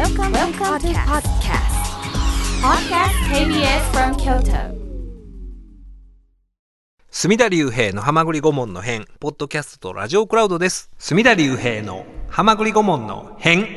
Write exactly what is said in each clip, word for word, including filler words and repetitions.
Welcome, Welcome to podcast. Podcast ケービーエス from Kyoto. 隅田隆平のはまぐり顧問の編、ポッドキャストとラジオクラウドです。隅田隆平のはまぐり顧問の編。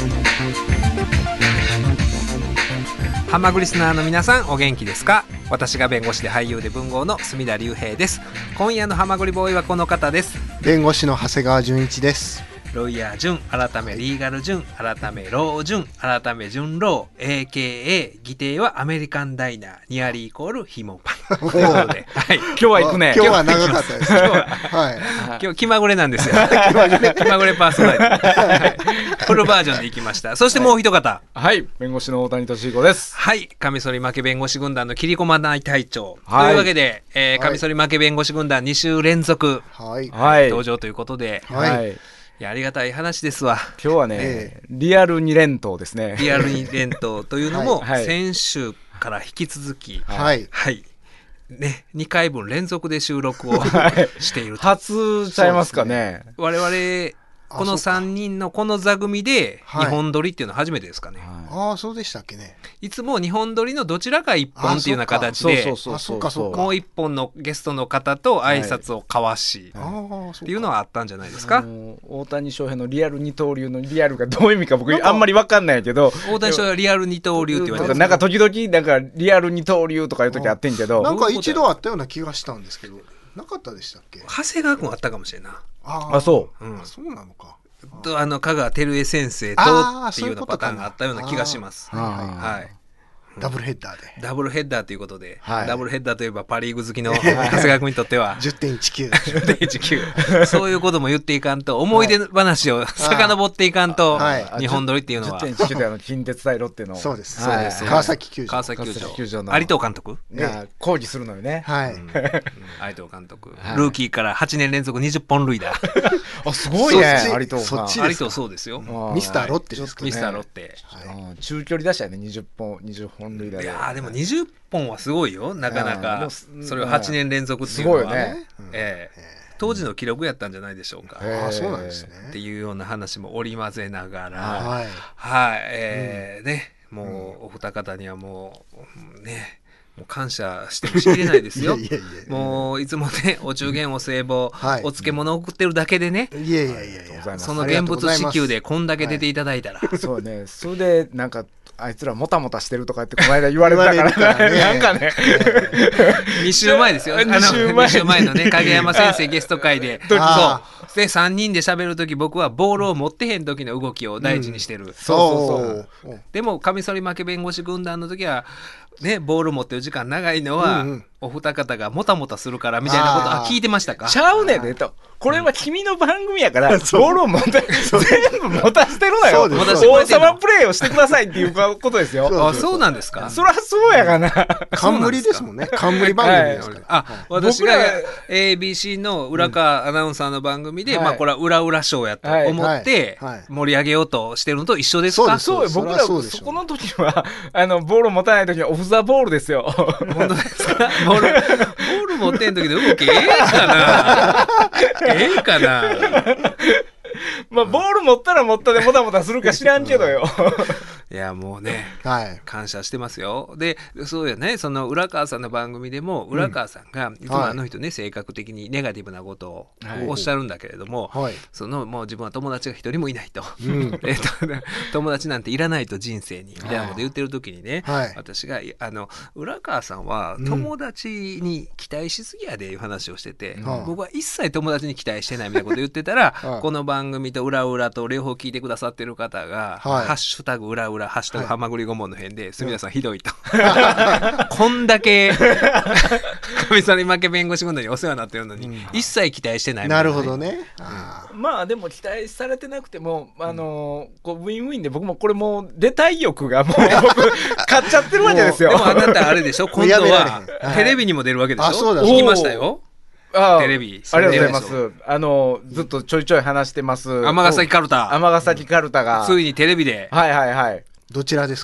はまぐりスナーの皆さんお元気ですか？私が弁護士で俳優で文豪の隅田隆平です。今夜のはまぐりボーイはこの方です。 弁護士の長谷川純一です。 ロイヤー純、改めリーガル純、改めロー純、改め純ロー エーケーエー 議定はアメリカンダイナー、ニアリーイコールヒモパンということで、はい、 今日は行くね。 今日は長かったです。今日は、 はい、今日気まぐれなんですよ。気まぐれ気まぐれパーソナリティ、はい、フルバージョンで行きました。そしてもう一方、 はい、弁護士の大谷俊彦です。 はい、カミソリ負け弁護士軍団の切り込まない隊長、はい、というわけで、えー、カミソリ負け弁護士軍団に週連続、はい、登場ということで、はいはい、いやありがたい話ですわ。 今日はね、えー、リアルに連投ですね。 リアルに連投というのも、はい、先週から引き続き、 はいはいね、にかいぶん連続で収録をしていると。 初ちゃいますかね。 我々このさんにんのこの座組でにほん撮りっていうのは初めてですかね。 はい、ああそうでしたっけね。 いつもにほん撮りのどちらかいっぽんっていうような形でもういっぽんのゲストの方と挨拶を交わし、はい、っていうのはあったんじゃないですか。 大谷翔平のリアル二刀流のリアルがどういう意味か僕あんまり分かんないけど、 大谷翔平はリアル二刀流って言われてる。 なんか時々なんかリアル二刀流とかいう時あってんけど、 なんか一度あったような気がしたんですけど、なかったでしたっけ。 長谷川君あったかもしれんな。 ああそう、 うん、そうなのか。 とあの香川照江先生とっていうようなパターンがあったような気がします。はい、 ダブルヘッダーでダブルヘッダーということで、はい、ダブルヘッダーといえばパリーグ好きの長谷川君にとってはじゅってんいちきゅうじゅってんいちきゅう そういうことも言っていかんと、思い出話を遡っていかんと、日本撮りっていうのはじゅってんいちきゅう であの近鉄大ロッテのそうです、 そうです、 川崎球場川崎球場の有藤監督が抗議するのよね。 はい、 有藤監督ルーキーからはちねん連続にじゅっぽん塁打。 あすごいね。有藤そっち有藤そうですよ。 ミスターロッテですかね。 ミスターロッテ中距離打者やね。にじゅっぽんにじゅっぽん塁打で。 いやでもにじゅっぽんはすごいよ。なかなかそれをはちねん連続っていうのはすごいね、 ええ、当時の記録やったんじゃないでしょうか。 あそうなんですね。 っていうような話も織り交ぜながら、 はいはい、えー、ね、もうお二方にはもうね、もう感謝してもしきれないですよ。いやいやいや、もういつもね、お中元お歳暮、はい、お漬物送ってるだけでね、 いやいやいやいや、 その現物支給でこんだけ出ていただいたら、はい、 そうね、それでなんかあいつらもたもたしてるとかってこの間言われたからからね、なんかねに週前ですよ。あのに週前のね、影山先生ゲスト会で、そうでさんにんで喋るとき、僕はボールを持ってへん時の動きを大事にしてる、うん、 そうそうそう。 でもカミソリ負け弁護士軍団の時はね、ボール持ってる時間長いのは、うんうん、お二方がもたもたするからみたいなことは聞いてましたか？ ちゃうねんねと。これは君の番組やから、うん、ボールを持って全部持たせてるのよ。王様プレーをしてくださいっていうことですよ。 あ、そうなんですか。 そりゃそうやがな。 冠ですもんね。冠番組ですから。 あ、私が エービーシー の浦川アナウンサーの番組で、まあこれは裏裏ショーやと思って盛り上げようとしてるのと一緒ですか？ そうです。僕らそこの時はあのボールを持たない時はオフザボールですよ。 本当ですか？ボールボール持ってん時の動きええかな？ええかな。 まあボール持ったら持ったでもたもたするか知らんけどよ。 いやもうね、 はい、 感謝してますよ。でそうよね、その浦川さんの番組でも浦川さんが、うん、いつもあの人ね、はい、性格的にネガティブなことをおっしゃるんだけれども、はい、そのもう自分は友達が一人もいないと、うん、えっと友達なんていらないと人生にみたいなこと言ってる時にね、はい、私があの浦川さんは友達に期待しすぎやでいう話をしてて、うん、僕は一切友達に期待してないみたいなこと言ってたら、はい、この番組と裏裏と両方聞いてくださってる方が、はい、ハッシュタグ裏裏ハッシュタグはまぐり顧問の辺で、隅田さんひどいとこんだけ神さり負け弁護士軍団にお世話になってるのに、うん、一切期待してないみたいな、ね、 なるほどね、 うん、まあでも期待されてなくてもあのー、こうウィンウィンで僕もこれもう出たい欲がもう僕買っちゃってるわけですよ。 でもあなたあれでしょ、今度はテレビにも出るわけでしょ。あ、そうだ、聞きましたよ。 あテレビありがとうございます。あのずっとちょいちょい話してます尼崎かるた尼崎かるたがついにテレビで、 はいはいはい。 どちらですか？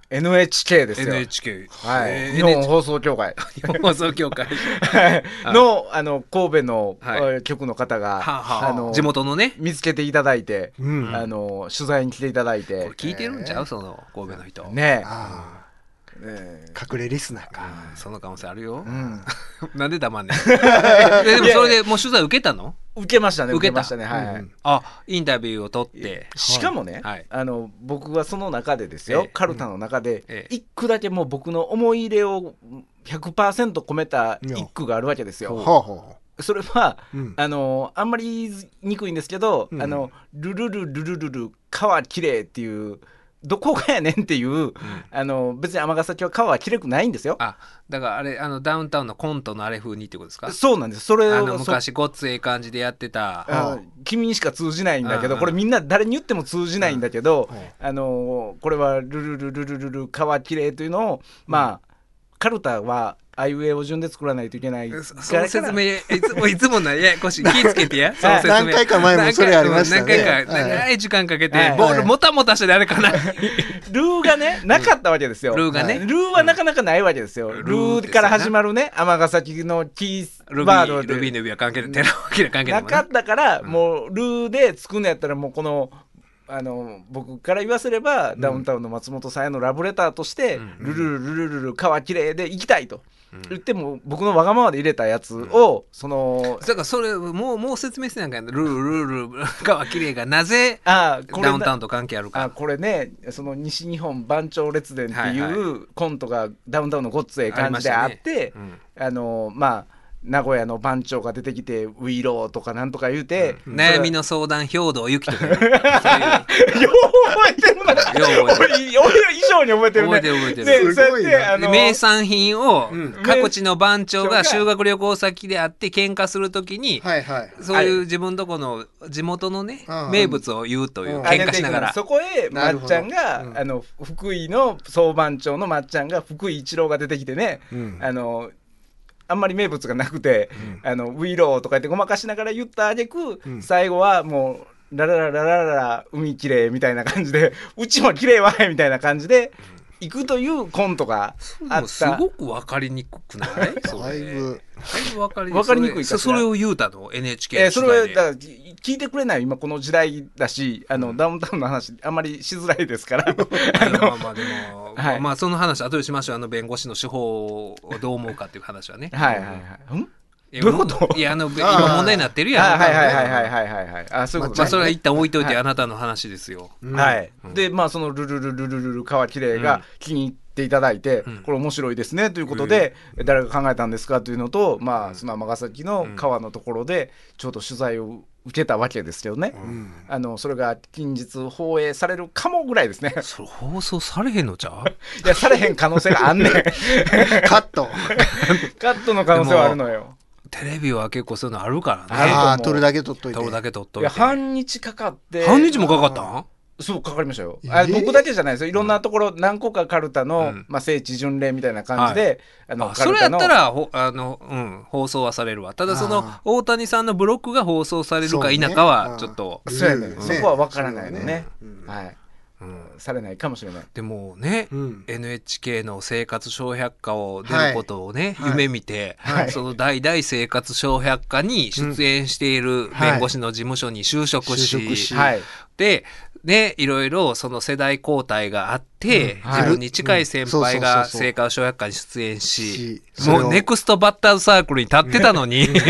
エヌエイチケー ですよ。 エヌエイチケー、 はい、日本放送協会日本放送協会のあの神戸の、 はい、 局の方が、 はあはあ、 あの地元のね見つけていただいて、 うん、 あの取材に来ていただいて、 これ聞いてるんちゃう、その神戸の人ねえ、 あえー、隠れリスナーか、 うん、その可能性あるよ、 うん、 なんで黙んねんでもそれでもう取材受けたの？ 受けましたね、 受けた受けましたね、はい、うん、 あ、インタビューを取って、 しかもね、はい、あの僕はその中でですよ、ええ、カルタの中で、ええ、一句だけもう僕の思い入れを ひゃくパーセント 込めた一句があるわけですよ。 ほうほう、それは、うん、あのあんまり言いにくいんですけど、うん、あのルルルルルルル川きれいっていうどこがやねんっていう、うん、あの別に尼崎は川はきれくないんですよ。 あ、だからあれあのダウンタウンのコントのあれ風にってことですか？ そうなんです。それをあの昔ごっつええ感じでやってた、 あ君にしか通じないんだけど、これみんな誰に言っても通じないんだけど、あのこれはルルルルルルル川きれいというのを、まあカルタはあいうえお順で作らないといけない。 その説明いつもいつもなややこしい、気ぃつけてやその説明何回か前もそれありましたね。 何回か長い時間かけて、はい、ボールもたもたしてあれかなルーがねなかったわけですよ。 ルーがね、 ルーはなかなかないわけですよ。ルーから始まるね尼崎のキーワードでルビーの指は関係ない、寺尾明関係ない、 なかったから、もうルーで作るのやったらもうこのあの僕から言わせれば、うん、ダウンタウンの松本さんへのラブレターとして、うん、ルルルルルルル川きれいで行きたいと、うん、言っても僕のわがままで入れたやつを、うん、そのだからそれもうもう説明してなんかルルルルル川きれいがなぜダウンタウンと関係あるか。 あこれね、その西日本番長列伝っていうコントがダウンタウンのごっつええ感じであって、あ、ね、うん、あのまあ名古屋の番長が出てきてウィローとかなんとか言うて、 うん、悩みの相談兵道ゆきとかよう覚えてるな、よう覚えてる、俺以上に覚えてるね、 覚えてる覚えてる、 すごいな、 あの名産品を各地の番長が修学旅行先であって喧嘩するときに、はいはい、そういう自分とこの地元のね、はい、名物を言うという、うん、喧嘩しながら、 そこへまっちゃんが、うん、あの福井の総番長のまっちゃんが福井一郎が出てきてね、うん、あのあんまり名物がなくて、うん、あのウィローとか言ってごまかしながら言ったあげく、うん、最後はもうララララララ海きれいみたいな感じでうちもきれいわいみたいな感じで行くというコントがあった。 すごく分かだいぶだいぶ分かりにくい、 分かりにくいかそれを言うたの エヌエイチケーえー、それはだから聞いてくれない今この時代だし、あの、うん、ダウンタウンの話あんまりしづらいですからあのまあまあでも、はい、まあその話後でしましょう。あの弁護士の手法をどう思うかっていう話はねはいはいはい、んどういうこと？ いやあの今問題になってるやん。 はいはいはいはいはいはいはい。あそういうこと。 まあそれは一旦置いといて、あなたの話ですよ。 はい。でまあそのルルルルルルル川きれいが気に入っていただいて、これ面白いですねということで、誰が考えたんですかというのと、まあその尼崎の川のところでちょうど取材を受けたわけですけどね、うん、あのそれが近日放映されるかもぐらいですね。 それ放送されへんのちゃう？ いやされへん可能性があんねんカットカットの可能性はあるのよ。 テレビは結構そういうのあるからね。 ああ撮るだけ撮っといて撮るだけ撮っといて。 いや半日かかって。 半日もかかったん？ そうかかりましたよ。あ僕だけじゃないですよ。いろんなところ、うん、何個かカルタの、うんまあ、聖地巡礼みたいな感じで、はい、あのあそれやったらほあの、うん、放送はされるわ。ただその大谷さんのブロックが放送されるか否かはちょっとそ,、ねうん、そこは分からないのね、うんはいうん、されないかもしれない。 でもね、うん、エヌエイチケー の生活笑百科を出ることをね、はい、夢見て、はい、その代々生活笑百科に出演している弁護士の事務所に就職し、 はい、就職しはい、 でね、いろいろその世代交代があって、うんはい、自分に近い先輩が生活笑百科に出演し、もうネクストバッターズサークルに立ってたのに、ね、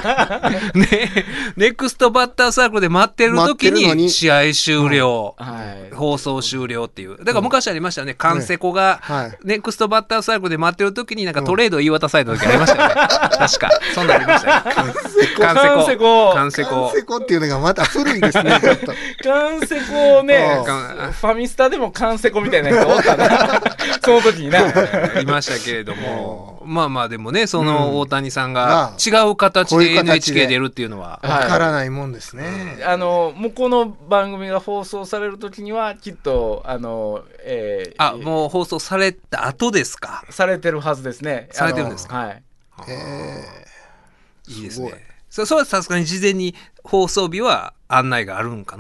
ネクストバッターズサークルで待ってる時に試合終了、うんはい、放送終了っていう。だから昔ありましたよね、カンセコが、はい、ネクストバッターズサークルで待ってる時になんかトレードを言い渡された時ありましたよね、うん、確かそんなありましたよね。カンセコカンセコカンセコっていうのがまた古いんですねちょっとカンセコねファミスタでもカンセコみたいな人おったなその時にないましたけれどもまあまあでもねその大谷さんが違う形で エヌエイチケー 出るっていうのはわからないもんですね、 はい、あのもうこの番組が放送される時にはきっとあの、えー、あもう放送された後ですか？ されてるはずですね。 されてるんですか？ はいえー、いいですね。それはさすがに事前に放送日は案内があるんかな？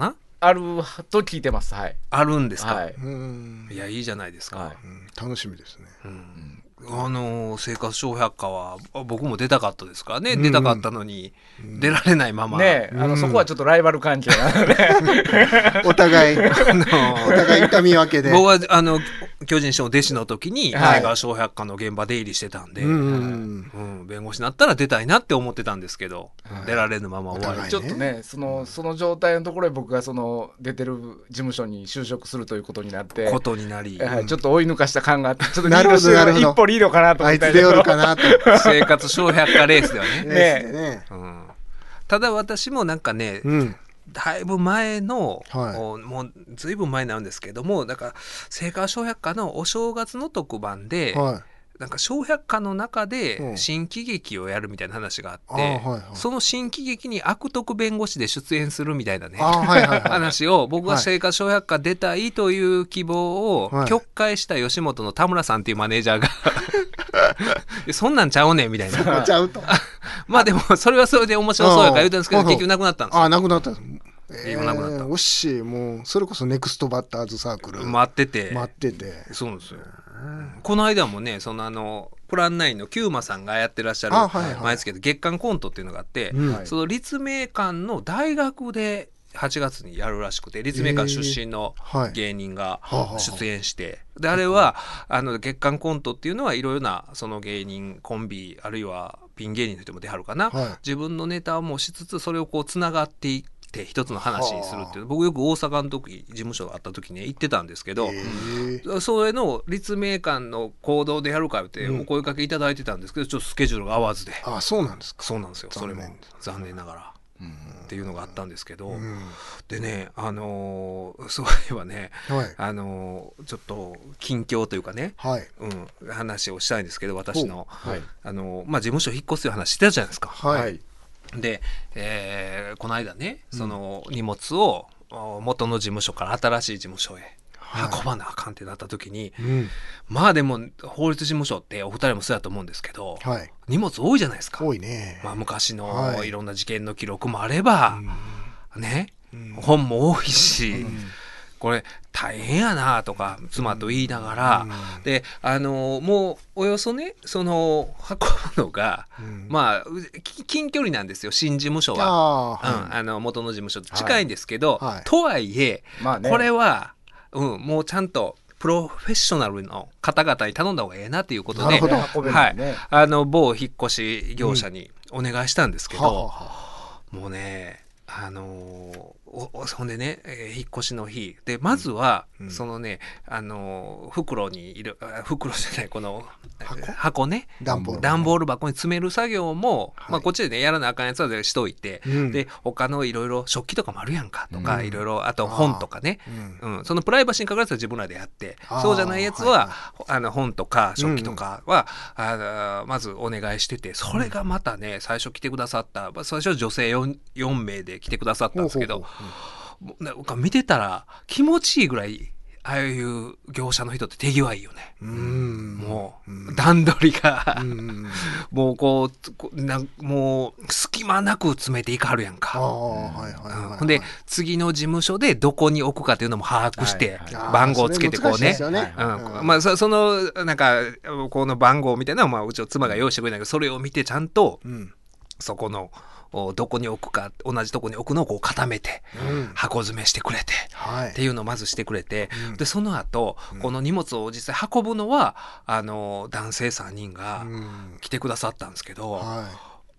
あると聞いてます。はい。 あるんですか。 はい、 うんいやいいじゃないですか。はいうん、楽しみですね。 うんあの生活笑百科は僕も出たかったですからね、うん、出たかったのに、うん、出られないまま、 ね、あの、うん、そこはちょっとライバル関係なのでお互いあのお互い痛み分けで僕はあの巨人師匠の弟子の時に、はい、生活笑百科の現場出入りしてたんで、うんうんうん、弁護士になったら出たいなって思ってたんですけど、はい、出られぬまま終わり、 ね、ちょっとねその、その状態のところで僕がその出てる事務所に就職するということになってことになり、 はい、ちょっと追い抜かした感があってちょっとリードして一歩リードかなと思って出よるかなと生活笑百科レースではねねね、 うん、ただ私もなんかね、うん、だいぶ前の、はい、もうずいぶん前なんですけどもだから生活笑百科のお正月の特番で、はい、なんか笑百科の中で新喜劇をやるみたいな話があって、うんはいはい、その新喜劇に悪徳弁護士で出演するみたいなね、はいはいはい、話を僕が生活笑百科出たいという希望を曲解した吉本の田村さんっていうマネージャーがそんなんちゃうねんみたいな。 そこちゃうとまあでもそれはそれで面白そうやから言うたんですけど結局なくなったんですよ。 ああなくなったんです。 えー、なくなったおっしいもうそれこそネクストバッターズサークル待ってて待っててそうなんですよ。この間もねそのあのプランナインのキューマさんがやってらっしゃる毎月で月間コントっていうのがあって、うん、その立命館の大学ではちがつにやるらしくて立命館出身の芸人が出演して、えーはい、であれはあの月間コントっていうのはいろいろなその芸人コンビあるいはピン芸人の人も出はるかな、はい、自分のネタをもしつつそれをこうつながっていってで一つの話にするっていう僕よく大阪の時事務所があった時に行ってたんですけど、それの立命館の行動でやるかってお声かけいただいてたんですけどちょっとスケジュールが合わずで、 あそうなんですか。 そうなんですよ。それも残念ながらっていうのがあったんですけど、でねあのー、そういえばね、はい、あのー、ちょっと近況というかね、はいうん、話をしたいんですけど私の、はいあのーまあ、事務所引っ越すという話してたじゃないですか。はいで、えー、この間ねその荷物を元の事務所から新しい事務所へ運ばなあかんってなった時に、はい、まあでも法律事務所ってお二人もそうやと思うんですけど、はい、荷物多いじゃないですか。 多いね、 まあ、昔のいろんな事件の記録もあれば、はい、ね、うん、本も多いし、うんこれ大変やなとか妻と言いながら、うん、であのもうおよそねその運ぶのが、うん、まあ近距離なんですよ新事務所はあ、うん、あの元の事務所と近いんですけど、はいはい、とはいえ、まあね、これは、うん、もうちゃんとプロフェッショナルの方々に頼んだ方がええなということで、はい、あの某引っ越し業者にお願いしたんですけど、うんはははもうねあのーおそんでね、えー、引っ越しの日でまずは、うん、そのね、あのー、袋にいる袋じゃないこの 箱, 箱ね段ボール段ボール箱に詰める作業も、はいまあ、こっちでねやらなあかんやつはしといて、うん、で他のいろいろ食器とかもあるやんかとかいろいろあと本とかね、うんうん、そのプライバシーに関わるやつは自分らでやってそうじゃないやつは、はいはい、あの本とか食器とかは、うん、あまずお願いしててそれがまたね最初来てくださった最初は女性 4, よん名で来てくださったんですけどほうほうほうなんか見てたら気持ちいいぐらいああいう業者の人って手際いいよね。うんもう段取りがもうこうなもう隙間なく詰めていかはるやんか。ほんで次の事務所でどこに置くかっていうのも把握して、はいはい、番号をつけてこうね、うんまあ、そ, そのなんかこの番号みたいなのはまあうちの妻が用意してくれないけどそれを見てちゃんと、うん、そこのどこに置くか同じとこに置くのをこう固めて、うん、箱詰めしてくれて、はい、っていうのをまずしてくれて、うん、でその後、うん、この荷物を実際運ぶのはあの男性さんにんが来てくださったんですけど、うんはい、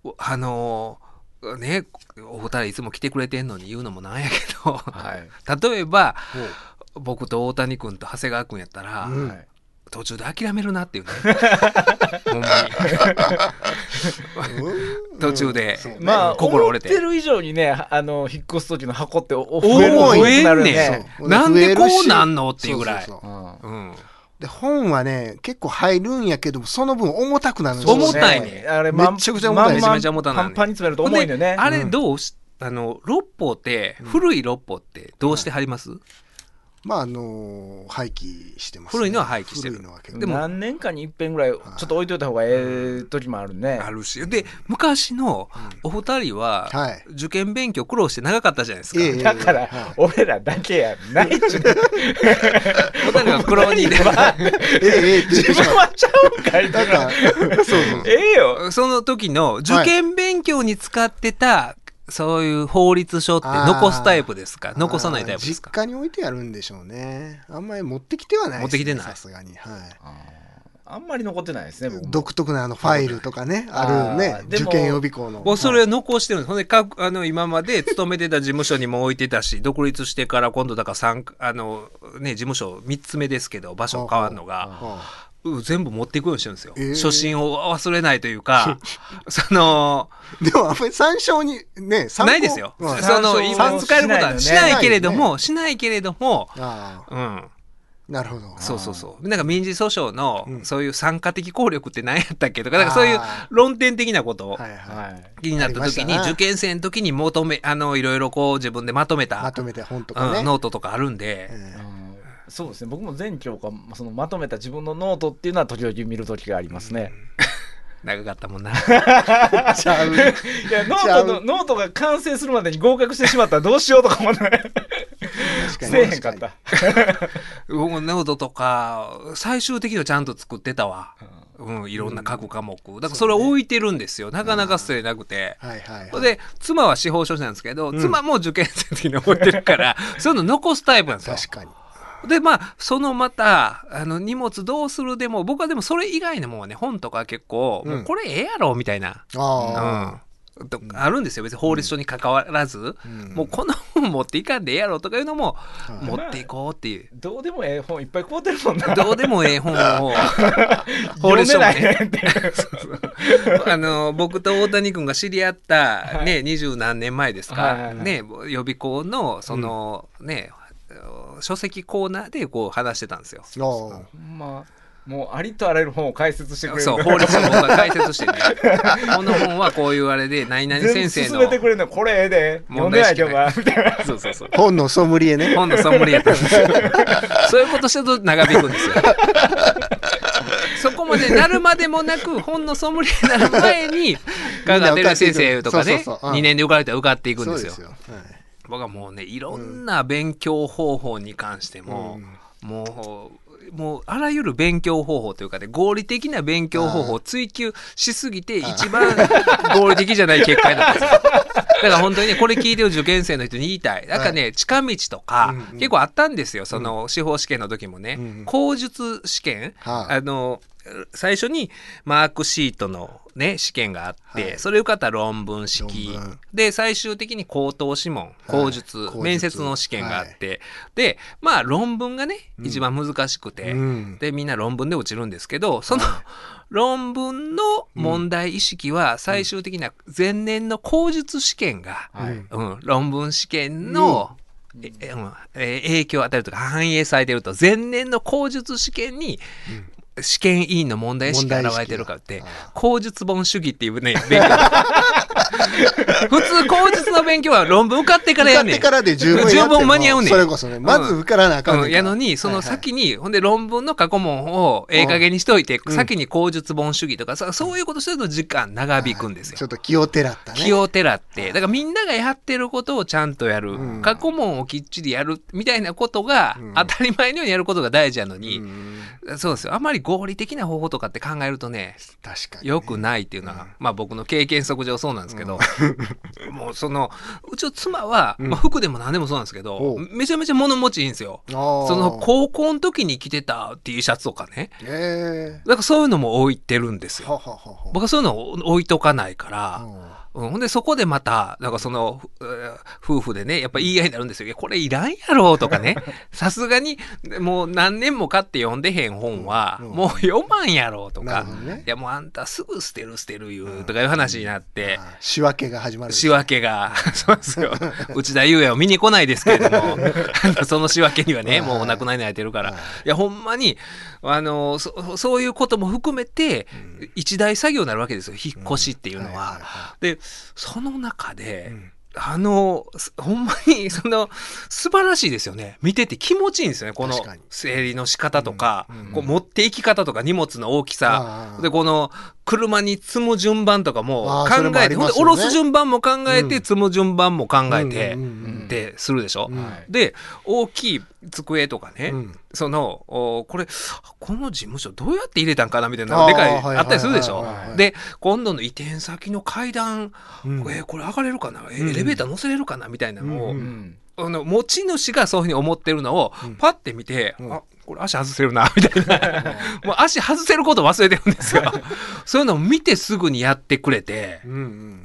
あのねお二人いつも来てくれてんのに言うのもなんやけど、はい、例えば僕と大谷君と長谷川君やったら、うんはい途中で諦めるなっていうねほんまに途中で、 うん、まあ心折れて思ってる以上にねあの引っ越す時の箱って増えるのになるねなんでこうなんのっていうぐらいで本はね結構入るんやけどその分重たくなるんですよ重たいねあれめちゃくちゃ重たいめちゃめちゃ重たいパンパンに詰めると重いのねあれどうしあの六法って古い六法ってどうして貼ります、うんまああの廃棄してますね。 古いのは廃棄してる。 古いのは結構でも何年かに一遍ぐらいちょっと置いといた方がええ時もあるね。 あるし、で昔のお二人ははい、 受験勉強苦労して長かったじゃないですか。 ええだから、 はい俺らだけやないっちゅうお二人は苦労人でええええって自分はちゃうんかいなんかそうそうええよ。 その時の受験勉強に使ってた、そういう法律書って残すタイプですか、残さないタイプですか？ 実家に置いてあるんでしょうね。あんまり持ってきてはないですね。 持ってきてないさすがに。はい。 あんまり残ってないですね、僕も。 独特なあのファイルとかね、あるね、受験予備校の。 もうそれを残してるんです。ほんでかあの今まで勤めてた事務所にも置いてたし、独立してから今度だから三あのね事務所みっつめですけど場所変わるのが。全部持っていくようにしてるんですよ、えー、初心を忘れないというかそのでもあんまり参照にね参考ないですよ、うん、その今使えることはしないけれどもしないけれどもうんなるほど。 そうそうそう。なんか民事訴訟の、うん、そういう参加的効力って何やったっけとか、なんかそういう論点的なことを気になった時に、受験生の時に求め、あの、いろいろこう自分でまとめた、 まとめて本とかね、 うん、ノートとかあるんで、 えー、そうですね。僕も全教科そのまとめた自分のノートっていうのは時々見る時がありますね。 長かったもんな。 ちゃう。いやノートのノートが完成するまでに合格してしまったらどうしようとか思ってせえへんかった。 僕ノートとか最終的にはちゃんと作ってたわ。うん、いろんな各科目、だからそれを置いてるんですよ、なかなか捨てれなくて、はいはいはい、で妻は司法書士なんですけど、うん、妻も受験生の時に置いてるからそういうの残すタイプなんですよ。 確かに。 でまあそのまたあの荷物どうするでも僕はでもそれ以外のもんはね本とか結構、うん、もうこれええやろみたいな、あ、うん、とあるんですよ別に法律書に関わらず、うん、もうこの本持っていかんでええやろとかいうのも持っていこうっていう、 まあ、どうでもええ本いっぱい買うてるもんな。 どうでもええ本を法律書もねあの僕と大谷君が知り合ったね二十、はい、何年前ですか、はいはいはい、ね予備校のその、うん、ね書籍コーナーでこう話してたんですよ。 ほんまもうありとあらゆる本を解説してくれる。 そう法律を僕が解説してねこの本はこういうあれで何々先生の全部進めてくれるのこれええで読んでないけどなみたいな。 そうそうそう本のソムリエね。 本のソムリエってそういうことしてると長引くんですよそこまでなるまでもなく本のソムリエになる前に香川照之先生とかねそうそうそう、うん、にねんで受かれたら受かっていくんですよ。そうですよ、はい、僕はもうねいろんな勉強方法に関しても、うん、もうもうあらゆる勉強方法というかね合理的な勉強方法を追求しすぎて一番合理的じゃない結果になったんですよ。だから本当にねこれ聞いてる受験生の人に言いたいなんかね、はい、近道とか、うんうん、結構あったんですよその司法試験の時もね、うんうん、口述試験、はあ、あの最初にマークシートのね試験があって、はい、それ受かった論文式で最終的に口頭試問口述、はい、面接の試験があって、はい、でまあ論文がね、うん、一番難しくて、うん、でみんな論文で落ちるんですけどその、はい、論文の問題意識は最終的には前年の口述試験が、はいうん、論文試験の、うんええ影響を与えるとか反映されていると前年の口述試験に、うん試験委員の問題意識が現れてるからって口述本主義っていうね勉強普通口述の勉強は論文受かってからやんねん受かってからで十分十分間に合うねんそれこそねまず受からなあかんねんから、 うん、やのにその先に、はいはい、ほんで論文の過去問をええ加減にしといて、うん、先に口述本主義とかそういうことすると時間長引くんですよ、 はい、ちょっと気をてらったね気をてらってだからみんながやってることをちゃんとやる、うん、過去問をきっちりやるみたいなことが、うん、当たり前のようにやることが大事なのに、うん、そうですよあまり合理的な方法とかって考えるとね確かにねよくないっていうのは、うん、まあ僕の経験則上そうなんですけど、うん、もうそのうちの妻は、うんまあ、服でも何でもそうなんですけどめちゃめちゃ物持ちいいんですよ。その高校の時に着てた T シャツとかねだからそういうのも置いてるんですよ。はははは僕はそういうのを置いとかないから、うん、ほんでそこでまたなんかその夫婦でねやっぱ言い合いになるんですよ。いやこれいらんやろとかねさすがにもう何年も買って読んでへん本は、うん、もう読まんやろとか、ね、いやもうあんたすぐ捨てる捨てる言うとかいう話になって、 うん、仕分けが始まる仕分けがそうですよ内田裕也を見に来ないですけれどもその仕分けにはねもうお亡くなりになれてるからいやほんまにあの そ, そういうことも含めて、うん、一大作業になるわけですよ引っ越しっていうのは。でその中で、 あのほんまにその素晴らしいですよね。見てて気持ちいいんですよね。この整理の仕方とか、うんうん、こう持っていき方とか荷物の大きさで、この車に積む順番とかも考えて、ほんで下ろす順番も考えて、うん、積む順番も考えてってするでしょ、うん、で大きい机とかね、うん、そのこれこの事務所どうやって入れたんかなみたいなでかいあったりするでしょ。で今度の移転先の階段、うん、えー、これ上がれるかな、エレベーター乗せれるかなみたいなのを、うん、あの持ち主がそういうふうに思ってるのをパッて見て、うん、あこれ足外せるなみたいなもう足外せること忘れてるんですよそういうのを見てすぐにやってくれて、うんうん、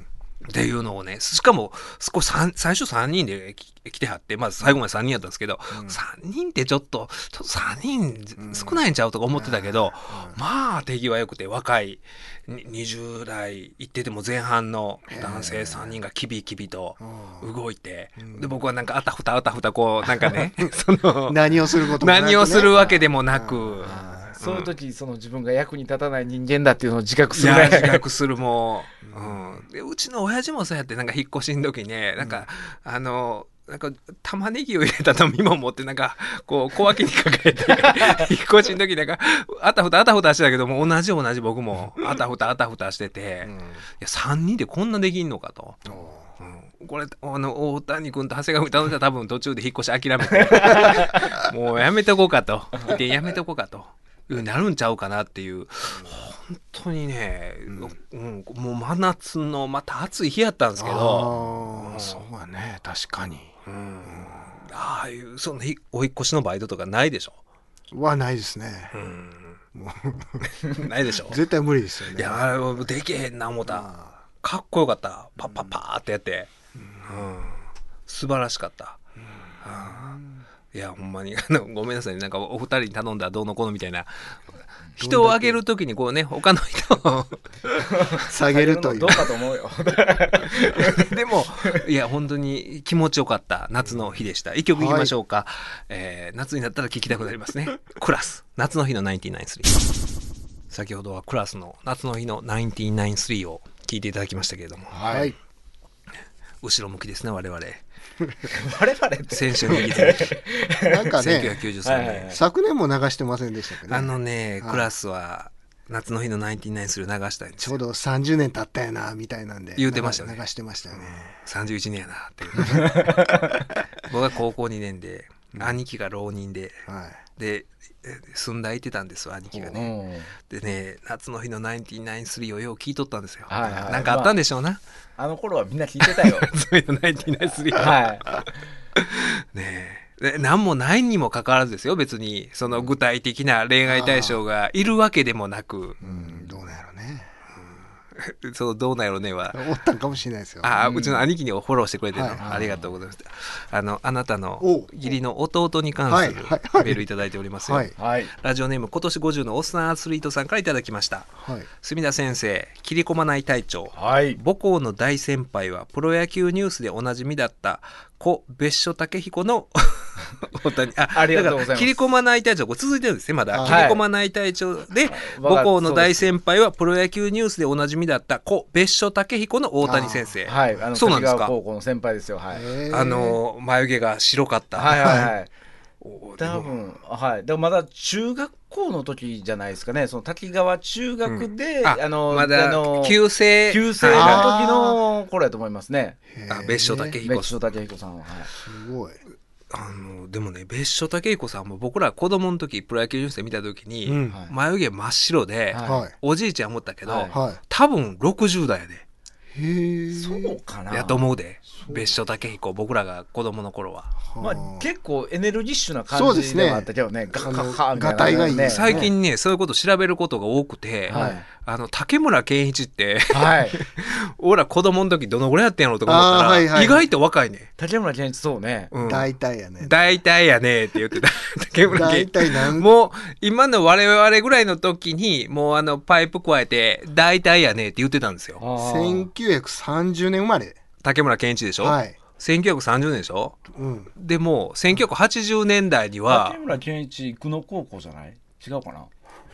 っていうのをね、しかも少し最初さんにんで来てはって、まず最後までさんにんやったんですけど、うん、さんにんってちょっとちょっとさんにん少ないんちゃうとか思ってたけど、うん、まあ手際よくて若いにじゅう代いってても前半の男性さんにんがキビキビと動いて、で僕はなんかあたふたあたふたこうなんかねその何をすることもなく、ね、 何をするわけでもなく、 そういう時その自分が役に立たない人間だっていうのを自覚するね。 自覚するもう、うん、でうちの親父もそうやって、なんか引っ越しの時ね、なんか、うん、あのなんか玉ねぎを入れた飲み物持ってなんかこう小脇に抱えて引っ越しの時なんかあたふたあたふたしてたけども、同じ同じ僕もあたふたあたふたしてて、うん、いやさんにんでこんなできんのかと。うん、これあの大谷君と長谷川君頼んだら多分途中で引っ越し諦めてもうやめとこうかとでやめとこうかとなるんちゃうかなっていう、本当にね、うんうん、もう真夏のまた暑い日やったんですけど、 うん、そうやね、確かに、うん、 ああいうそのお引っ越しのバイトとかないでしょ。 はないですね、うん、 もうないでしょ絶対無理ですよね。 いやできへんな思った、うん、かっこよかった、パッパッパーってやって、うんうん、素晴らしかった、うんうん、いやほんまにごめんなさい、なんかお二人に頼んだらどうのこうのみたいな、人を上げるときにこうね、他の人を下げるという、 どうかと思うよでもいや本当に気持ちよかった夏の日でした。一曲いきましょうか、はい、えー、夏になったら聴きたくなりますねクラス夏の日のナインティナインスリー。先ほどはクラスの夏の日のナインティナインスリーを聴いていただきましたけれども、 はい、 後ろ向きですね我々 我々って先週に引き続きなんかね、 せんきゅうひゃくきゅうじゅうさんねん、はいはい、 昨年も流してませんでしたっけね。 あのね、はい、クラスは夏の日のナインティナインスリーを流したんですよ。 ちょうどさんじゅうねん経ったやなみたいなんで言ってましたね。 流してましたよね、うん、 さんじゅういちねんやなって僕は高校にねんで、うん、兄貴が浪人で、はい、で住んだいてたんです兄貴がね。でね、夏の日のナインティナインスリーをよう聞いとったんですよ、はいはい、なんかあったんでしょうな、まあ、あの頃はみんな聞いてたよ夏の日のナインティナインスリーはいねえ、何もないにもかかわらずですよ、別にその具体的な恋愛対象がいるわけでもなく、 うん、どうなんやろね、 うん、そうどうなんやろねはおったんかもしれないですよ。 あ、うん、うちの兄貴にフォローしてくれてるの、はい、ありがとうございます。あのあなたの義理の弟に関するメールいただいておりますよ、はいはい、ラジオネーム今年ごじゅうのおっさんアスリートさんからいただきました、はい、墨田先生、切り込まない隊長、はい、母校の大先輩はプロ野球ニュースでおなじみだった故別所武彦の大谷 あ, ありがとうございます。 切り込まない隊長、これ続いてるんですねまだ、はい、切り込まない隊長で母校の大先輩はプロ野球ニュースでおなじみだった故別所武彦の大谷先生。 はい、あのそうなんですか。高校の先輩ですよ、はい、 あの眉毛が白かった、 はいはいはい多分、はい、でもまだ中学校の時じゃないですかね、その滝川中学で、うん、ああのまだ旧制旧制の時の頃やと思いますね。 あ、別所武彦別所武彦さんは、はい、 すごい。 あのでもね、別所武彦さんも僕ら子供の時プロ野球ニュースで見た時に、うん、眉毛真っ白で、はい、おじいちゃん思ったけど、はい、多分ろくじゅう代やで。 へそうかなやと思うで、別所武彦、僕らが子供の頃は、 まあ、結構エネルギッシュな感じではあったけどね、ガッハみたいな、ね、がいいね。 最近ねそういうこと調べることが多くて、はい、あの竹村健一って、はい、俺ら子供の時どのぐらいやってんやろうとか思ったら、はいはい、意外と若いね。 竹村健一そうね、 うん、大体やね大体やねって言ってた竹村健一大体もう今の我々ぐらいの時にもうあのパイプ加えて大体やねって言ってたんですよ。 せんきゅうひゃくさんじゅうねん生まれ竹村健一でしょ、はい、せんきゅうひゃくさんじゅうねんでしょ、うん、でもせんきゅうひゃくはちじゅうねんだいには竹村健一久野高校じゃない、違うかな、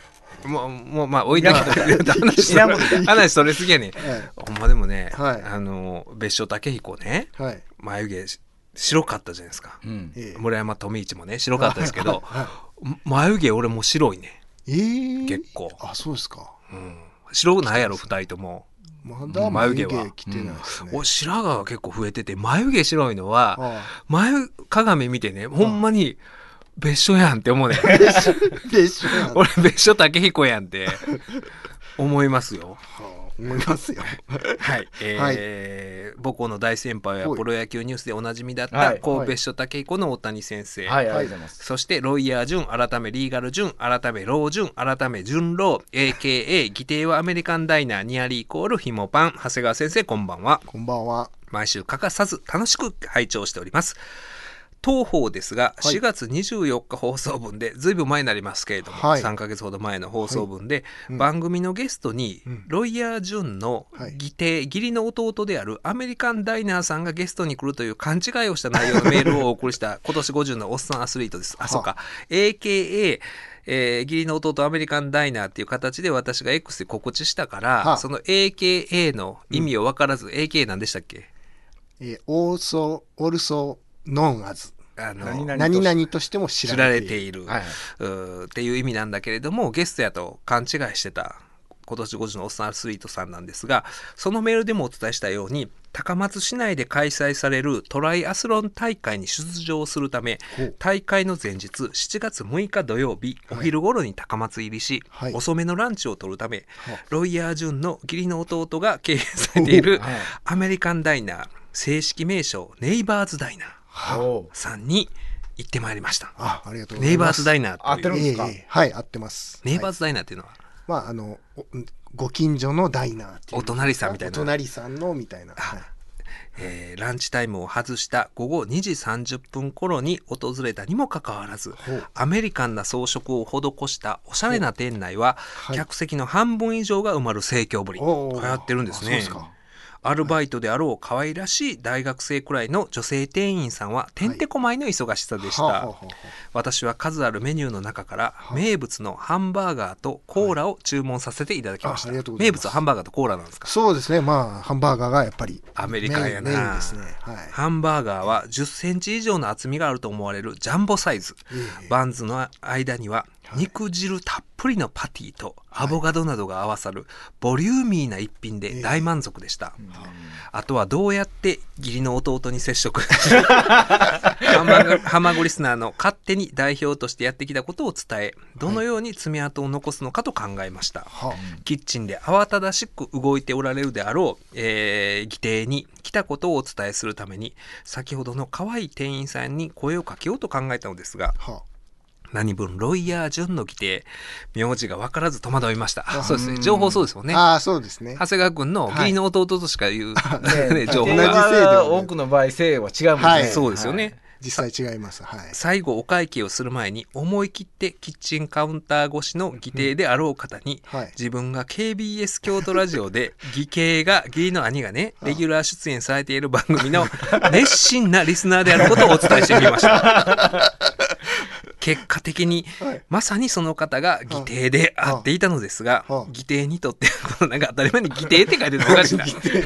もうもうまあ置いてきた話話それすぎやねん、はい、ほんまでもね、はい、あの別所武彦ね、はい、眉毛白かったじゃないですか、うん、村山富一もね白かったですけど、はいはい、眉毛俺も白いね、えー、結構。 あ、そうですか、 うん、白くないやろふたりとも。 まだ眉毛は来てないですね、 うん、白髪が結構増えてて眉毛白いのは、ああ眉鏡見てねほんまに別所やんって思うね別所やん俺別所武彦やんって思いますよ、 はあ、思いますよはい、えーはい、母校の大先輩はプロ野球ニュースでおなじみだった神戸別所武彦の大谷先生、はいはい、そしてロイヤー潤改めリーガル潤改めロー潤改め潤ロー エーケーエー 義弟はアメリカンダイナーニアリーイコールひもパン長谷川先生こんばんは。 こんばんは。 毎週欠かさず楽しく拝聴しております。当方ですがしがつにじゅうよっか放送分でずいぶん前になりますけれども、はい、さんかげつほど前の放送分で、はい、番組のゲストに、うん、ロイヤー潤の義弟、はい、義理の弟であるアメリカンダイナーさんがゲストに来るという勘違いをした内容のメールをお送りした今年ごじゅうのおっさんアスリートです。あ、そうか エーケーエーえー、義理の弟アメリカンダイナーっていう形で私が X で告知したからその エーケーエー の意味を分からず、うん、エーケー 何でしたっけ？ えー、also, also known asあの何々としても知られている、 はい、っていう意味なんだけれどもゲストやと勘違いしてた今年ごじゅうのおっさんアスリートさんなんですがそのメールでもお伝えしたように高松市内で開催されるトライアスロン大会に出場するため大会の前日しちがつむいか土曜日お昼頃に高松入りし、はい、遅めのランチを取るため、はい、ロイヤー潤の義理の弟が経営されているアメリカンダイナー正式名称ネイバーズダイナーさんに行ってまいりました。 あ、ありがとうございます。 ネイバーズダイナーという。 合ってるんですか？ えー、はい、合ってます。 ネイバーズダイナーっていうのは、 まああのご近所のダイナーっていうお隣さんみたいな。 お隣さんのみたいな。はい、 えー、ランチタイムを外したごごにじさんじゅっぷん頃に訪れたにもかかわらずアメリカンな装飾を施したおしゃれな店内は、はい、客席の半分以上が埋まる盛況ぶり。流行ってるんですね。そうですか。アルバイトであろう可愛らしい大学生くらいの女性店員さんはてんてこまいの忙しさでした、はいははは私は数あるメニューの中から名物のハンバーガーとコーラを注文させていただきました、はい、名物はハンバーガーとコーラなんですか？ そうですね、まあハンバーガーがやっぱりアメリカンやな、メインですね、はい、ハンバーガーはじゅっセンチ以上の厚みがあると思われるジャンボサイズ、えー、バンズの間には肉汁たっぷりのパティとアボカドなどが合わさるボリューミーな一品で大満足でした、えー、あとはどうやって義理の弟に接触ハマグリスナーの勝手に代表としてやってきたことを伝えどのように爪痕を残すのかと考えました、はい、キッチンで慌ただしく動いておられるであろう、えー、義弟に来たことをお伝えするために先ほどの可愛い店員さんに声をかけようと考えたのですが、はあ何分ロイヤー潤の義弟名字が分からず戸惑いました。そうですね、情報そうですもんね。 ああそうですね。 長谷川君の義理の弟としか言う、 はいね、情報が多くの場合姓は違うもんね、はい、 そうですよね、はい、 実際違います、はい、 最後お会計をする前に思い切ってキッチンカウンター越しの義弟であろう方に、うんはい、自分が ケービーエス 京都ラジオで義兄が義理の兄がねレギュラー出演されている番組の熱心なリスナーであることをお伝えしてみました結果的に、はい、まさにその方が義弟であっていたのですが、はあ、義弟にとってこのなんか当たり前に義弟って書いてるのおかしいな義弟って、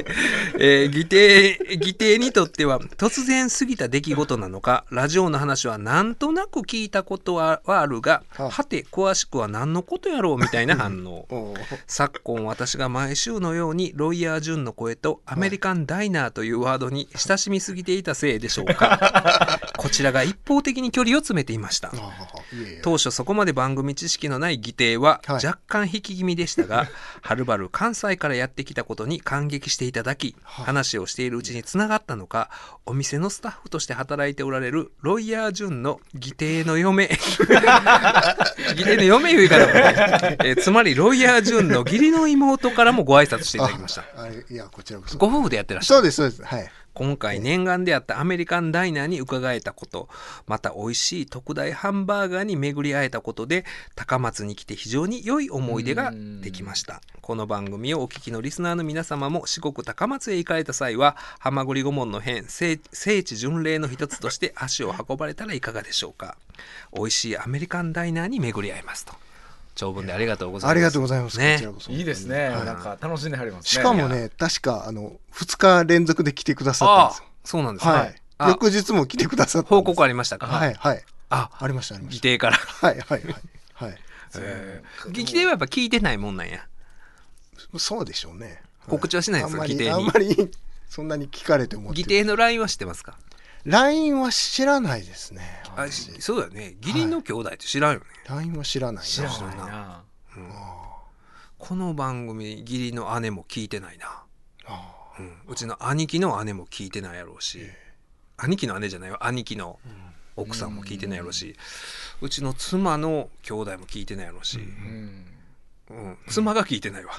えー、義弟義弟にとっては突然過ぎた出来事なのかラジオの話はなんとなく聞いたことはあるが、はあ、はて詳しくは何のことやろうみたいな反応昨今私が毎週のようにロイヤー潤の声とアメリカンダイナーというワードに親しみすぎていたせいでしょうかこちらが一方的に距離を詰めていました。当初そこまで番組知識のない義弟は若干引き気味でしたが、はい、はるばる関西からやってきたことに感激していただき、はい、話をしているうちに繋がったのかお店のスタッフとして働いておられるロイヤー潤の義弟の嫁義弟の嫁いう言い方もね、えー、つまりロイヤー潤の義理の妹からもご挨拶していただきました。 あいやこちらこそご夫婦でやってらっしゃる。 そうですそうです、はい。 今回念願であったアメリカンダイナーに伺えたこと、また美味しい特大ハンバーガーに巡り会えたことで高松に来て非常に良い思い出ができました。この番組をお聞きのリスナーの皆様も四国高松へ行かれた際ははまぐり顧問の変聖地巡礼の一つとして足を運ばれたらいかがでしょうか。美味しいアメリカンダイナーに巡り会えますと。 長文でありがとうございます。 ありがとうございます。 ね、 こちらこそいいですね、はい、なんか楽しんではりますね。 しかもね、確かあのふつか連続で来てくださったんですよ。 そうなんですね、 はい、翌日も来てくださった。 報告ありましたか？ はいはい。 あ、 ありましたありました。 議定からはいはいはいはい。 えー、議定はやっぱ聞いてないもんなんや。 そうでしょうね。 告知はしないんですか、議定に。 あんまりそんなに聞かれても。 議定の ライン は知ってますか？ ライン は知らないですね。 あ、そうだよね。義理の兄弟って知らんよね。 はい、ライン は知らないな。 知らないな、 うん、この番組義理の姉も聞いてないな。あ、うん、うちの兄貴の姉も聞いてないやろうし、兄貴の姉じゃないよ、兄貴の奥さんも聞いてないやろうし、うちの妻の兄弟も聞いてないやろうし、うんうん、妻が聞いてないわ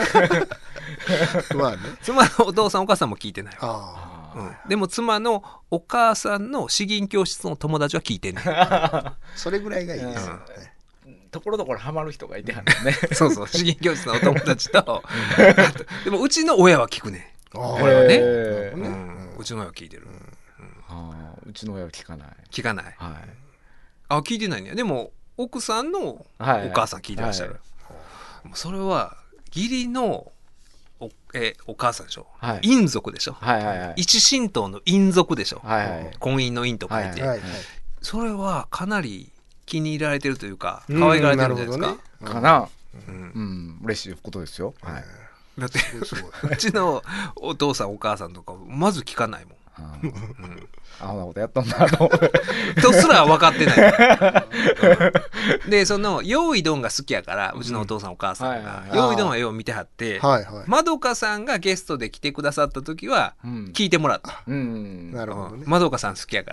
まあ、ね、妻のお父さんお母さんも聞いてないわ。あ、うん、でも妻のお母さんの詩吟教室の友達は聞いてねそれぐらいがいいですよね、 うん、ところどころハマる人がいてはるねそうそう、詩吟教室のお友達とでもうちの親は聞くね。これはね、うん、うちの親は聞いてる、うん、 あ、うちの親は聞かない聞かない、はい、あ、聞いてないね。でも奥さんのお母さん聞いてらっしゃる、はいはい、それは義理の お, えお母さんでしょ、はい、姻族でしょ、はいはいはい、一神道の姻族でしょ、はいはい、婚姻の姻と書いて、はいはいはい、それはかなり気に入られてるというか可愛がられてるんじゃないですか、 うん、かな、うんうん、嬉しいことですよ、はい、 だってうちのお父さんお母さんとかまず聞かないもんうん、 あんなことやったんだととすら分かってない、うん、でそのよういどんが好きやからうちのお父さんお母さんがよういどんはよう見てはって、はいはい、まどかさんがゲストで来てくださった時は聞いてもらった、うん、なるほどね、まどかさん好きやから、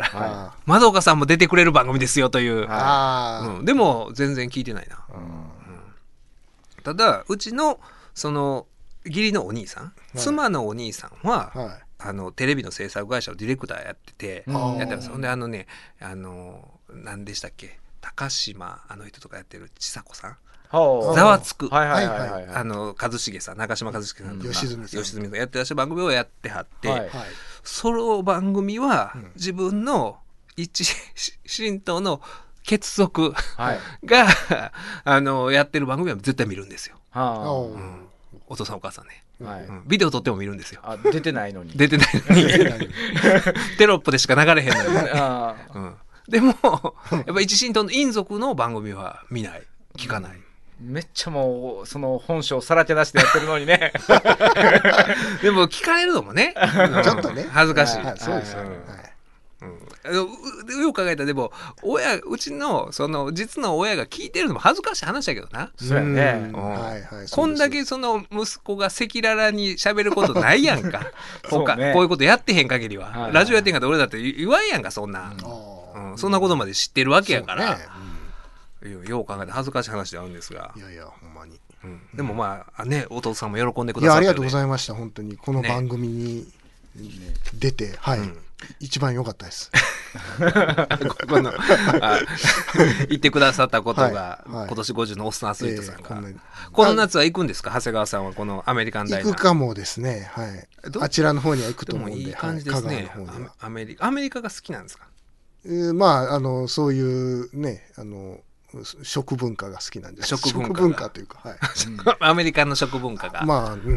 まどかさんも出てくれる番組ですよという、うん、でも全然聞いてないな、うん、ただうちのその義理のお兄さん、はい、妻のお兄さんは、はい、あのテレビの制作会社のディレクターやってて、やってます。ほんであのね、あの何でしたっけ、高島あの人とかやってるちさ子さん、ざわつく、はいはいはいはい、あの一茂さん、中島一茂さんとか、吉住さん、吉住さんやってらっしゃる番組をやってはって、はいはい、その番組は自分の一神道の結束が、はい、あのやってる番組は絶対見るんですよ。はあ、うん、お父さんお母さんね、はい、うん、ビデオ撮っても見るんですよ。 あ、出てないのに出てないのにテロップでしか流れへんのにあ、うん、でもやっぱ一神道の姻族の番組は見ない、聞かない、 うん、めっちゃもうその本性さらけ出してやってるのにねでも聞かれるのもねちょっとね恥ずかしい、 はい、そうですよね、はい、 うん、よく考えたらでも親うちのその実の親が聞いてるのも恥ずかしい話だけどな。 そうやね、 うん、はいはい、こんだけその息子が赤裸々に喋ることないやんか他ね、こういうことやってへん限りは、はいはい、ラジオやってへんかったら俺だって言わんやんかそんな、うんうん、そんなことまで知ってるわけやから、ね、うん、よう考えたら恥ずかしい話であるんですが、 いやいやほんまに、 うん、でもまあね、お父さんも喜んでくださって、ね、いやありがとうございました。本当にこの番組に出て、ね、はい、うん、一番良かったですこの言ってくださったことが、はいはい、今年ごじゅうのおっさんアスリートさんが、えー、この夏は行くんですか、長谷川さんはこのアメリカンダイナー。 行くかもですね、はい、あちらの方には行くと思うんで、 でもいい感じですね、はい、アメリカアメリカが好きなんですか。 えー、まああのそういうね、あの食文化が好きなんです。 食文化, 食文化というか、はい、 アメリカの食文化が、 まあ、うんうん、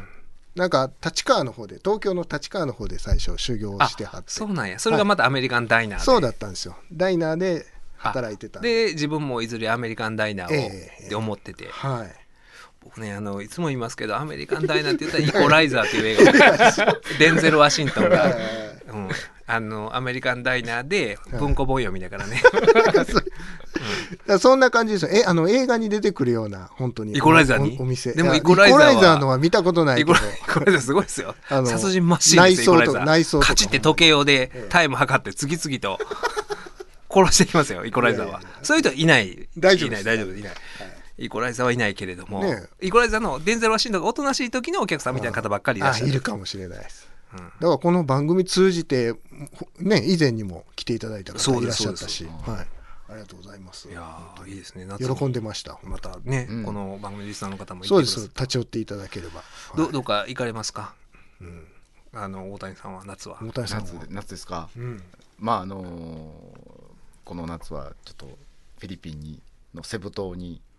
なんか立川の方で、東京の立川の方で最初修行してはって、 そうなんや、それがまたアメリカンダイナーで、はい、 そうだったんですよ、ダイナーで働いてたで、自分もいずれアメリカンダイナーを、えー、って思ってて、 はい、 僕ね、あのいつも言いますけど、アメリカンダイナーって言ったらイコライザーっていう映画デンゼル・ワシントンが、うん、あのアメリカンダイナーで文庫本読みだからね、 うん、そんな感じですよ。えあの映画に出てくるような本当にイコライザーにお, お店でもイコライザーはイコライザーのは見たことないけど、 イコライザーすごいですよ。殺人マシーンですよ。 内装と内装とカチって時計用でタイム測って次々と殺してきますよ、イコライザーは。いやいやいや、そういう人はいない、 大丈夫いない大丈夫いない、はい、イコライザーはいないけれども、ね、イコライザーのデンゼル・ワシントンがおとなしい時のお客さんみたいな方ばっかりいらっしゃる。 ああ、いるかもしれないです。だからこの番組通じて、ね、以前にも来ていただいた方いらっしゃったし、はい、ありがとうございます。 いやいいですね、 喜んでました。 またね、うん、この番組リスナーの方もそうです、立ち寄っていただければ、 ど, どうか行かれますか、うん、あの大谷さんは夏は。 大谷さんは夏, 夏ですか、うん、まああのー、この夏はちょっとフィリピンにのセブ島に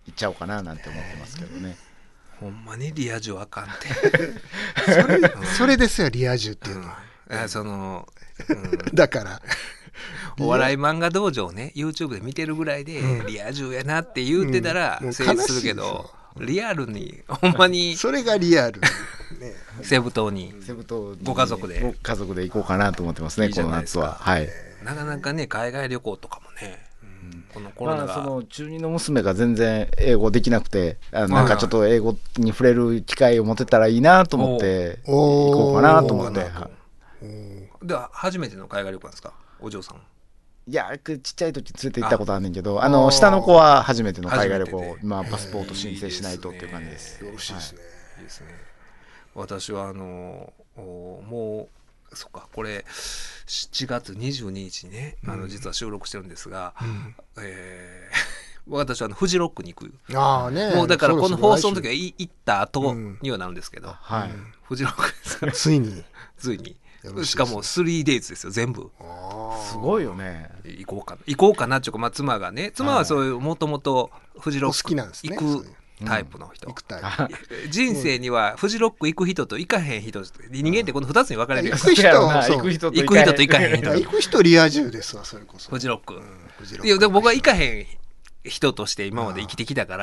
いっちゃおうかななんて思ってますけどね。 ほんまにリア充あかんってそれそれですよリア充っていうのは、 うん、その、 うん、だからお笑い漫画道場をね YouTube で見てるぐらいで、うん、リア充やなって言ってたら成立するけど、うん、リアルにほんまにそれがリアル、ね、 セブ島にご家族でご家族で行こうかなと思ってますね。いいこの夏は、はい、 なかなかね海外旅行とかもね、うん、このコロナが、 まあ、その中二の娘が全然英語できなくてあなんかちょっと英語に触れる機会を持てたらいいなと思って行こうかなと思って。 では初めての海外旅行なんですかお嬢さん。 いやちっちゃい時連れて行ったことあんねんけど あ, あの下の子は初めての海外旅行今パスポート申請しないとっていう感じです。 よろしいですね、はい、 いいですね。私はあのもうそっかこれしちがつにじゅうににちにね、うん、あの実は収録してるんですが、うんえー、私はあのフジロックに行くあ、ね、 もうだからこの放送の時は行った後にはなるんですけど、うんはい、フジロックですからついについにしかも スリーデイズ ですよ全部。 すごいよね。 行こうかな行こうかなっていうか、まあ、妻がね妻はそういうもともとフジロック行くタイプの人、うん、人生にはフジロック行く人と行かへん人人間ってこのふたつに分かれるよ。 行く人行く人と行かへん人行く人リア充ですわそれこそフジロック、うん、フジロックいやでも僕は行かへん人として今まで生きてきたから、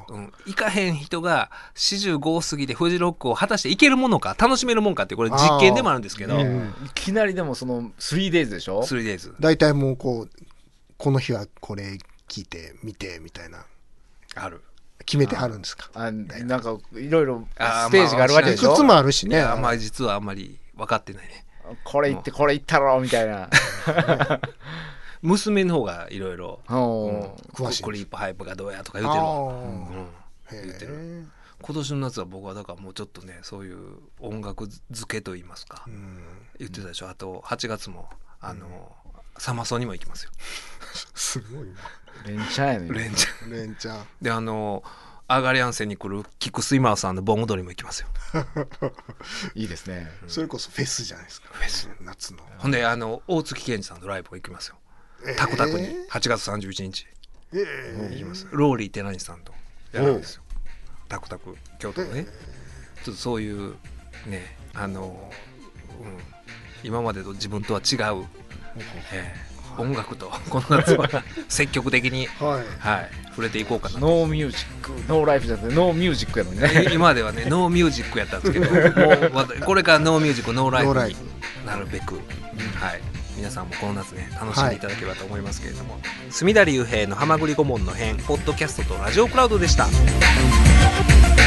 うん、行かへん人がよんじゅうご過ぎでフジロックを果たして行けるものか楽しめるもんかってこれ実験でもあるんですけど、うん、 いきなりでもその スリーデイズ でしょ。 スリーデイズだいたいもうこうこの日はこれ聞いて見てみたいなある決めてあるんですか。 ああなんかいろいろステージがあるわけでしょ。 いくつもあるしね。 いやまあ実はあんまり分かってないね。 これ言ってこれ言ったろみたいな娘の方がいろいろ詳しい。 クリープハイプがどうやとか言ってるわ、うんうん、言ってる。今年の夏は僕はだからもうちょっとねそういう音楽漬けと言いますか、うん、言ってたでしょ。あとはちがつもあの、うん、サマソニも行きますよすごいな連チャンやねん。 連チャン連チャンであのアーガリアン線に来るキックスイマーさんの盆踊りも行きますよいいですね、 うん、それこそフェスじゃないですか。 フェス夏のほんであの大月健二さんのライブも行きますよ、えー、タクタクにはちがつさんじゅういちにち、えー、行きます。ローリー寺西さんとやるんですよタクタク京都のね、えー、ちょっとそういうねあの、うん、今までと自分とは違う、えー、音楽とこの夏は積極的に、はいはい、触れていこうかなと。 ノーミュージックノーライフじゃなくてノーミュージックやのにね今まではねノーミュージックやったんですけどもうこれからノーミュージックノーライフになるべく、うん、はい皆さんもこの夏ね楽しんでいただければと思いますけれども、はい、隅田隆平のはまぐり顧問の編ポッドキャストとラジオクラウドでした。